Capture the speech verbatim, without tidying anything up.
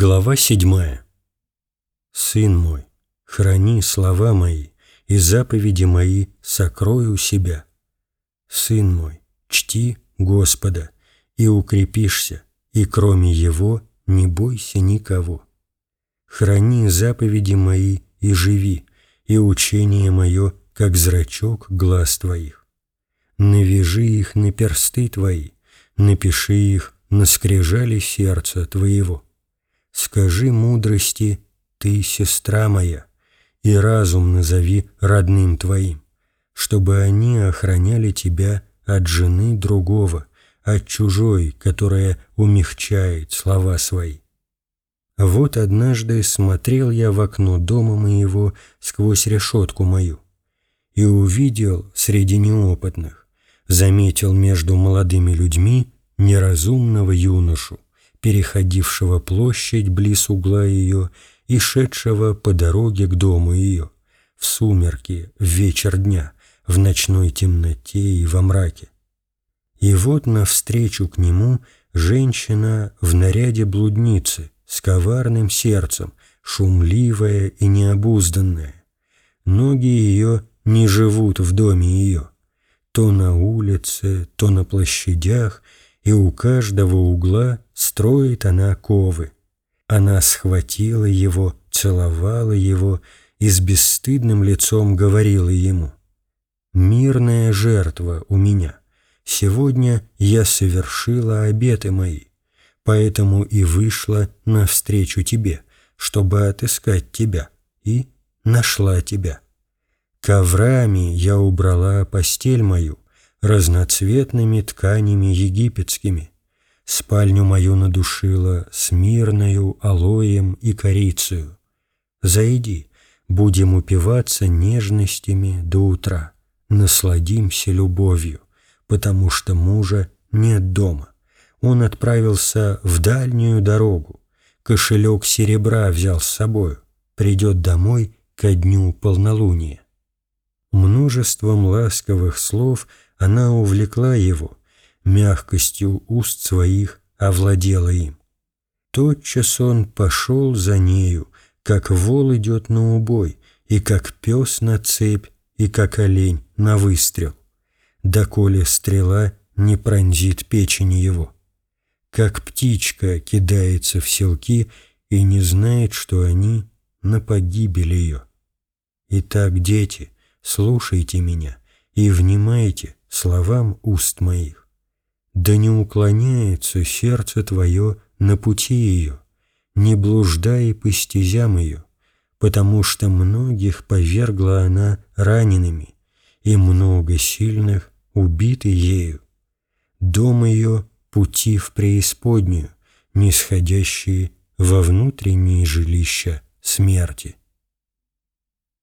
Глава седьмая. «Сын мой, храни слова мои, и заповеди мои сокрой у себя. Сын мой, чти Господа, и укрепишься, и кроме Его не бойся никого. Храни заповеди мои и живи, и учение мое, как зрачок глаз твоих. Навяжи их на персты твои, напиши их на скрижали сердца твоего. Скажи мудрости, ты, сестра моя, и разум назови родным твоим, чтобы они охраняли тебя от жены другого, от чужой, которая умягчает слова свои. Вот однажды смотрел я в окно дома моего сквозь решетку мою и увидел среди неопытных, заметил между молодыми людьми неразумного юношу, переходившего площадь близ угла ее и шедшего по дороге к дому ее, в сумерки, в вечер дня, в ночной темноте и во мраке. И вот навстречу к нему женщина в наряде блудницы, с коварным сердцем, шумливая и необузданная. Ноги ее не живут в доме ее, то на улице, то на площадях, и у каждого угла строит она ковы. Она схватила его, целовала его и с бесстыдным лицом говорила ему: «Мирная жертва у меня. Сегодня я совершила обеты мои, поэтому и вышла навстречу тебе, чтобы отыскать тебя, и нашла тебя. Коврами я убрала постель мою, разноцветными тканями египетскими, спальню мою надушила смирною алоем и корицею. Зайди, будем упиваться нежностями до утра, насладимся любовью, потому что мужа нет дома. Он отправился в дальнюю дорогу, кошелек серебра взял с собою, придет домой ко дню полнолуния». Множеством ласковых слов она увлекла его, мягкостью уст своих овладела им. Тотчас он пошел за нею, как вол идет на убой, и как пес на цепь, и как олень на выстрел, доколе стрела не пронзит печени его. Как птичка кидается в селки и не знает, что они на погибель ее. Итак, дети, слушайте меня и внимайте словам уст моих. Да не уклоняется сердце твое на пути ее, не блуждай по стезям ее, потому что многих повергла она ранеными, и много сильных убиты ею. Дом ее — пути в преисподнюю, нисходящие во внутренние жилища смерти.